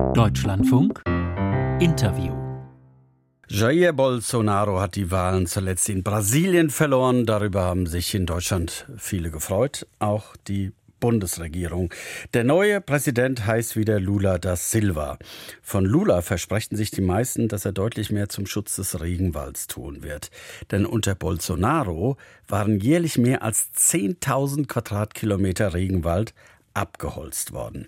Deutschlandfunk Interview. Jair Bolsonaro hat die Wahlen zuletzt in Brasilien verloren. Darüber haben sich in Deutschland viele gefreut, auch die Bundesregierung. Der neue Präsident heißt wieder Lula da Silva. Von Lula versprechen sich die meisten, dass er deutlich mehr zum Schutz des Regenwalds tun wird. Denn unter Bolsonaro waren jährlich mehr als 10.000 Quadratkilometer Regenwald abgeholzt worden.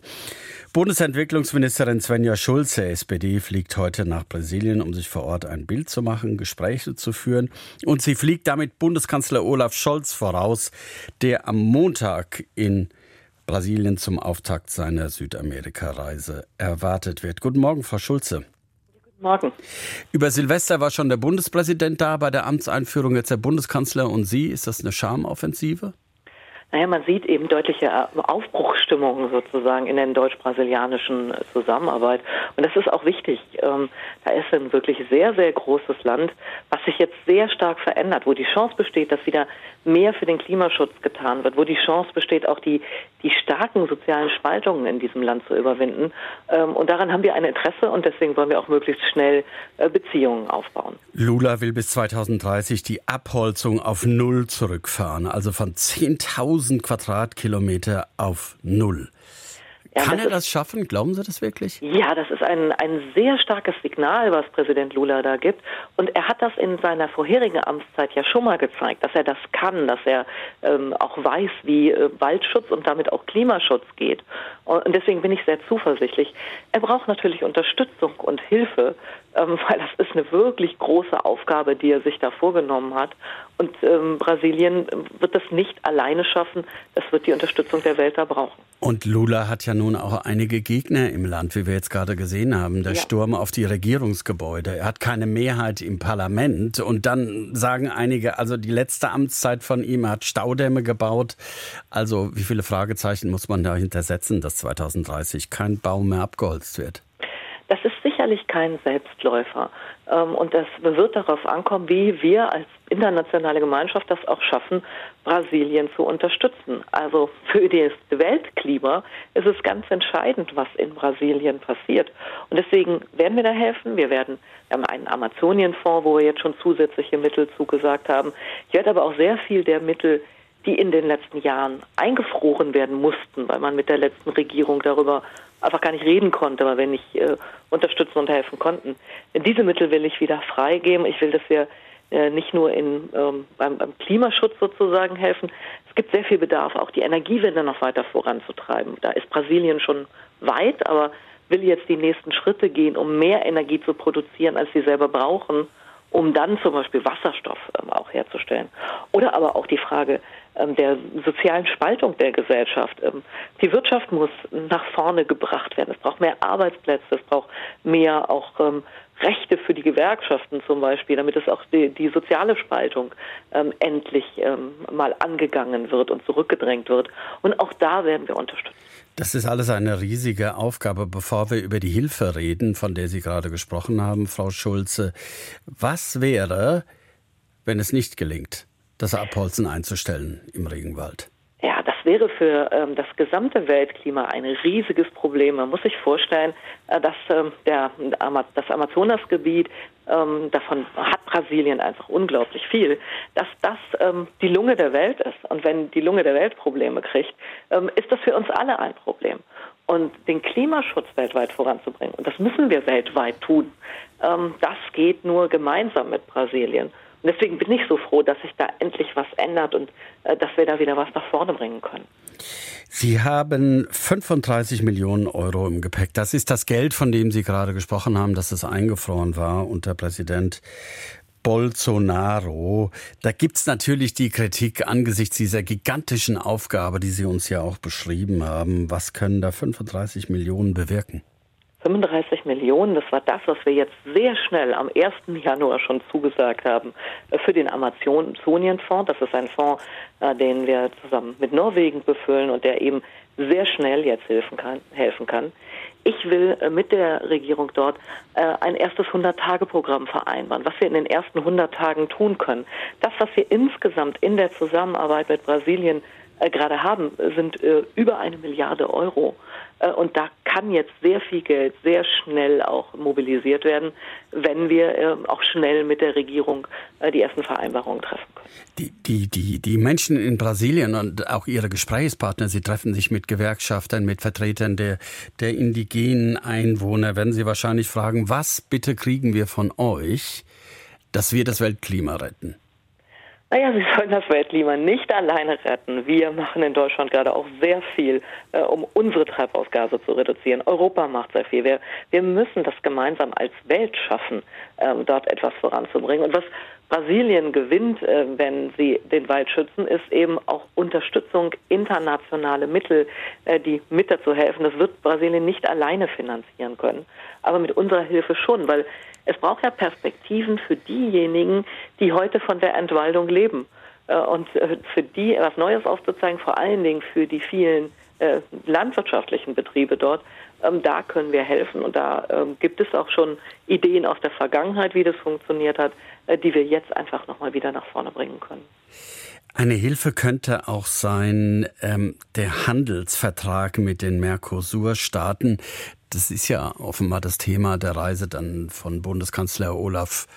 Bundesentwicklungsministerin Svenja Schulze, SPD, fliegt heute nach Brasilien, um sich vor Ort ein Bild zu machen, Gespräche zu führen. Und sie fliegt damit Bundeskanzler Olaf Scholz voraus, der am Montag in Brasilien zum Auftakt seiner Südamerika-Reise erwartet wird. Guten Morgen, Frau Schulze. Guten Morgen. Über Silvester war schon der Bundespräsident da, bei der Amtseinführung jetzt der Bundeskanzler und Sie. Ist das eine Charmoffensive? Naja, man sieht eben deutliche Aufbruchsstimmungen sozusagen in der deutsch-brasilianischen Zusammenarbeit. Und das ist auch wichtig. Da ist ein wirklich sehr, sehr großes Land, was sich jetzt sehr stark verändert, wo die Chance besteht, dass wieder mehr für den Klimaschutz getan wird, wo die Chance besteht, auch die starken sozialen Spaltungen in diesem Land zu überwinden. Und daran haben wir ein Interesse und deswegen wollen wir auch möglichst schnell Beziehungen aufbauen. Lula will bis 2030 die Abholzung auf Null zurückfahren, also von 10.000 Quadratkilometer auf Null. Ja, Kann er das schaffen? Glauben Sie das wirklich? Ja, das ist ein sehr starkes Signal, was Präsident Lula da gibt. Und er hat das in seiner vorherigen Amtszeit ja schon mal gezeigt, dass er das kann, dass er auch weiß, wie Waldschutz und damit auch Klimaschutz geht. Und deswegen bin ich sehr zuversichtlich. Er braucht natürlich Unterstützung und Hilfe, weil das ist eine wirklich große Aufgabe, die er sich da vorgenommen hat. Und Brasilien wird das nicht alleine schaffen. Das wird die Unterstützung der Welt da brauchen. Und Lula hat ja nun auch einige Gegner im Land, wie wir jetzt gerade gesehen haben. Der Sturm auf die Regierungsgebäude. Er hat keine Mehrheit im Parlament. Und dann sagen einige, also die letzte Amtszeit von ihm hat Staudämme gebaut. Also wie viele Fragezeichen muss man dahinter setzen, dass 2030 kein Baum mehr abgeholzt wird? Das ist sicherlich kein Selbstläufer. Und das wird darauf ankommen, wie wir als internationale Gemeinschaft das auch schaffen, Brasilien zu unterstützen. Also für das Weltklima ist es ganz entscheidend, was in Brasilien passiert. Und deswegen werden wir da helfen. Wir haben einen Amazonienfonds, wo wir jetzt schon zusätzliche Mittel zugesagt haben. Ich werde aber auch sehr viel der Mittel, die in den letzten Jahren eingefroren werden mussten, weil man mit der letzten Regierung darüber einfach gar nicht reden konnte, weil wir nicht unterstützen und helfen konnten. Diese Mittel will ich wieder freigeben. Ich will, dass wir nicht nur beim Klimaschutz sozusagen helfen. Es gibt sehr viel Bedarf, auch die Energiewende noch weiter voranzutreiben. Da ist Brasilien schon weit, aber will jetzt die nächsten Schritte gehen, um mehr Energie zu produzieren, als sie selber brauchen, um dann zum Beispiel Wasserstoff auch herzustellen. Oder aber auch die Frage der sozialen Spaltung der Gesellschaft. Die Wirtschaft muss nach vorne gebracht werden. Es braucht mehr Arbeitsplätze, es braucht mehr auch Rechte für die Gewerkschaften zum Beispiel, damit es auch die soziale Spaltung endlich mal angegangen wird und zurückgedrängt wird. Und auch da werden wir unterstützen. Das ist alles eine riesige Aufgabe. Bevor wir über die Hilfe reden, von der Sie gerade gesprochen haben, Frau Schulze, was wäre, wenn es nicht gelingt, das Abholzen einzustellen im Regenwald? Ja, das wäre für das gesamte Weltklima ein riesiges Problem. Man muss sich vorstellen, dass das Amazonasgebiet, davon hat Brasilien einfach unglaublich viel, dass das die Lunge der Welt ist. Und wenn die Lunge der Welt Probleme kriegt, ist das für uns alle ein Problem. Und den Klimaschutz weltweit voranzubringen, und das müssen wir weltweit tun, das geht nur gemeinsam mit Brasilien. Und deswegen bin ich so froh, dass sich da endlich was ändert und dass wir da wieder was nach vorne bringen können. Sie haben 35 Millionen Euro im Gepäck. Das ist das Geld, von dem Sie gerade gesprochen haben, dass es eingefroren war unter Präsident Bolsonaro. Da gibt's natürlich die Kritik angesichts dieser gigantischen Aufgabe, die Sie uns ja auch beschrieben haben. Was können da 35 Millionen bewirken? 35 Millionen, das war das, was wir jetzt sehr schnell am 1. Januar schon zugesagt haben für den Amazonienfonds. Das ist ein Fonds, den wir zusammen mit Norwegen befüllen und der eben sehr schnell jetzt helfen kann. Ich will mit der Regierung dort ein erstes 100-Tage-Programm vereinbaren, was wir in den ersten 100 Tagen tun können. Das, was wir insgesamt in der Zusammenarbeit mit Brasilien gerade haben, sind über 1 Milliarde Euro. Und da kann jetzt sehr viel Geld sehr schnell auch mobilisiert werden, wenn wir auch schnell mit der Regierung die ersten Vereinbarungen treffen können. Die Menschen in Brasilien und auch ihre Gesprächspartner, sie treffen sich mit Gewerkschaftern, mit Vertretern der indigenen Einwohner, werden sie wahrscheinlich fragen, was bitte kriegen wir von euch, dass wir das Weltklima retten? Naja, wir sollen das Weltklima nicht alleine retten. Wir machen in Deutschland gerade auch sehr viel, um unsere Treibhausgase zu reduzieren. Europa macht sehr viel. Wir müssen das gemeinsam als Welt schaffen, dort etwas voranzubringen. Und was Brasilien gewinnt, wenn sie den Wald schützen, ist eben auch Unterstützung, internationale Mittel, die mit dazu helfen. Das wird Brasilien nicht alleine finanzieren können, aber mit unserer Hilfe schon, weil es braucht ja Perspektiven für diejenigen, die heute von der Entwaldung leben. Und für die etwas Neues aufzuzeigen, vor allen Dingen für die vielen landwirtschaftlichen Betriebe dort, da können wir helfen. Und da gibt es auch schon Ideen aus der Vergangenheit, wie das funktioniert hat, die wir jetzt einfach nochmal wieder nach vorne bringen können. Eine Hilfe könnte auch sein, der Handelsvertrag mit den Mercosur-Staaten. Das ist ja offenbar das Thema der Reise dann von Bundeskanzler Olaf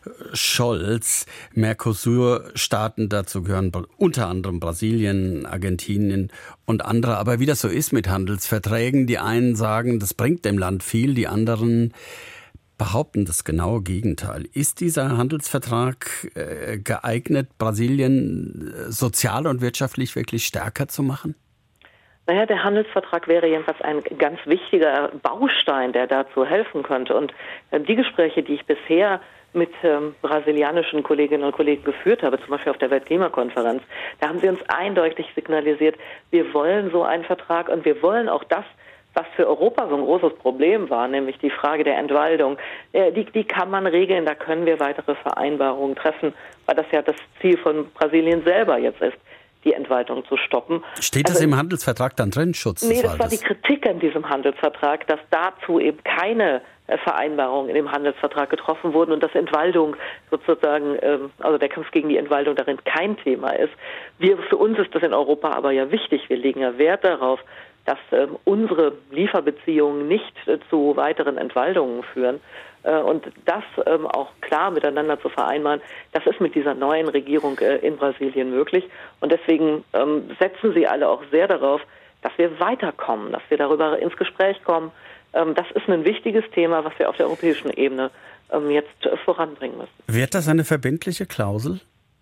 Scholz. Mercosur-Staaten, dazu gehören unter anderem Brasilien, Argentinien und andere. Aber wie das so ist mit Handelsverträgen, die einen sagen, das bringt dem Land viel, die anderen behaupten das genaue Gegenteil. Ist dieser Handelsvertrag geeignet, Brasilien sozial und wirtschaftlich wirklich stärker zu machen? Naja, der Handelsvertrag wäre jedenfalls ein ganz wichtiger Baustein, der dazu helfen könnte. Und die Gespräche, die ich bisher mit brasilianischen Kolleginnen und Kollegen geführt habe, zum Beispiel auf der Weltklimakonferenz, da haben sie uns eindeutig signalisiert, wir wollen so einen Vertrag und wir wollen auch das, was für Europa so ein großes Problem war, nämlich die Frage der Entwaldung, die kann man regeln, da können wir weitere Vereinbarungen treffen, weil das ja das Ziel von Brasilien selber jetzt ist, die Entwaldung zu stoppen. Steht das im Handelsvertrag dann drin, Schutz des Waldes? Nee, das war die Kritik an diesem Handelsvertrag, dass dazu eben keine Vereinbarungen in dem Handelsvertrag getroffen wurden und dass Entwaldung sozusagen, also der Kampf gegen die Entwaldung darin kein Thema ist. Für uns ist das in Europa aber ja wichtig. Wir legen ja Wert darauf, dass unsere Lieferbeziehungen nicht zu weiteren Entwaldungen führen. Und das auch klar miteinander zu vereinbaren, das ist mit dieser neuen Regierung in Brasilien möglich. Und deswegen setzen sie alle auch sehr darauf, dass wir weiterkommen, dass wir darüber ins Gespräch kommen. Das ist ein wichtiges Thema, was wir auf der europäischen Ebene jetzt voranbringen müssen. Wird das eine verbindliche Klausel?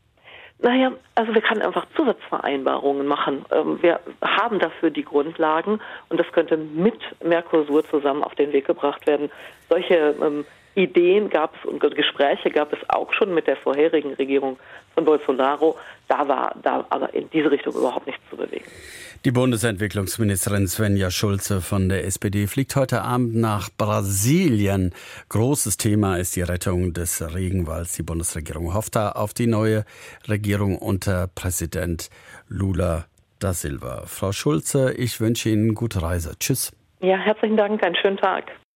Naja, also wir können einfach Zusatzvereinbarungen machen. Wir haben dafür die Grundlagen und das könnte mit Mercosur zusammen auf den Weg gebracht werden. Solche Ideen gab es und Gespräche gab es auch schon mit der vorherigen Regierung von Bolsonaro. Da war aber in diese Richtung überhaupt nichts zu bewegen. Die Bundesentwicklungsministerin Svenja Schulze von der SPD fliegt heute Abend nach Brasilien. Großes Thema ist die Rettung des Regenwalds. Die Bundesregierung hofft da auf die neue Regierung unter Präsident Lula da Silva. Frau Schulze, ich wünsche Ihnen gute Reise. Tschüss. Ja, herzlichen Dank. Einen schönen Tag.